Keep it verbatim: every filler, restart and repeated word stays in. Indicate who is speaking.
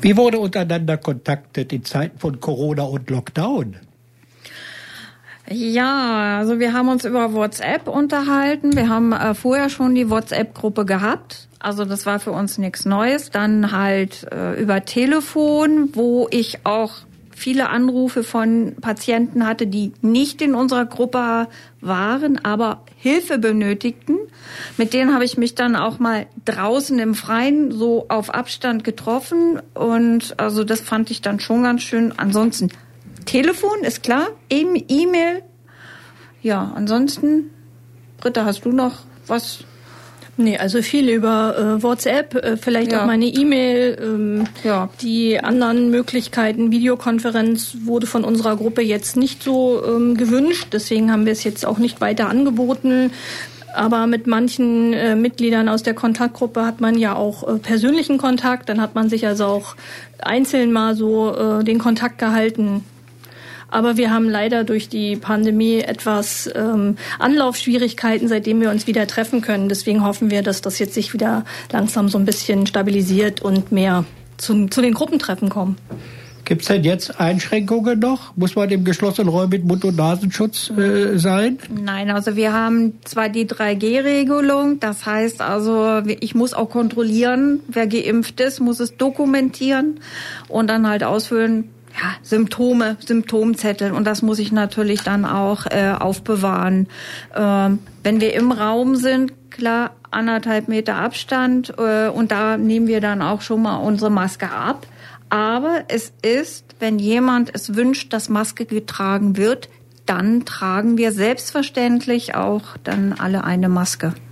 Speaker 1: Wie wurde untereinander kontaktet in Zeiten von Corona und Lockdown?
Speaker 2: Ja, also wir haben uns über WhatsApp unterhalten. Wir haben äh, vorher schon die WhatsApp-Gruppe gehabt. Also das war für uns nichts Neues. Dann halt äh, über Telefon, wo ich auch viele Anrufe von Patienten hatte, die nicht in unserer Gruppe waren, aber Hilfe benötigten. Mit denen habe ich mich dann auch mal draußen im Freien so auf Abstand getroffen. Und also das fand ich dann schon ganz schön. Ansonsten Telefon ist klar, E-Mail. Ja, ansonsten, Britta, hast du noch was?
Speaker 3: Nee, also viel über äh, WhatsApp, äh, vielleicht
Speaker 2: Ja.
Speaker 3: auch meine E-Mail. Ähm,
Speaker 2: Ja.
Speaker 3: Die anderen Möglichkeiten, Videokonferenz, wurde von unserer Gruppe jetzt nicht so ähm, gewünscht. Deswegen haben wir es jetzt auch nicht weiter angeboten. Aber mit manchen äh, Mitgliedern aus der Kontaktgruppe hat man ja auch äh, persönlichen Kontakt. Dann hat man sich also auch einzeln mal so äh, den Kontakt gehalten. Aber wir haben leider durch die Pandemie etwas ähm, Anlaufschwierigkeiten, seitdem wir uns wieder treffen können. Deswegen hoffen wir, dass das jetzt sich wieder langsam so ein bisschen stabilisiert und mehr zum, zu den Gruppentreffen kommen.
Speaker 1: Gibt es denn jetzt Einschränkungen noch? Muss man im geschlossenen Räumen mit Mund- und Nasenschutz äh, sein?
Speaker 2: Nein, also wir haben zwar die drei G Regelung, das heißt also, ich muss auch kontrollieren, wer geimpft ist, muss es dokumentieren und dann halt ausfüllen, ja, Symptome, Symptomzettel, und das muss ich natürlich dann auch äh, aufbewahren. Ähm, wenn wir im Raum sind, klar, anderthalb Meter Abstand äh, und da nehmen wir dann auch schon mal unsere Maske ab. Aber es ist, wenn jemand es wünscht, dass Maske getragen wird, dann tragen wir selbstverständlich auch dann alle eine Maske.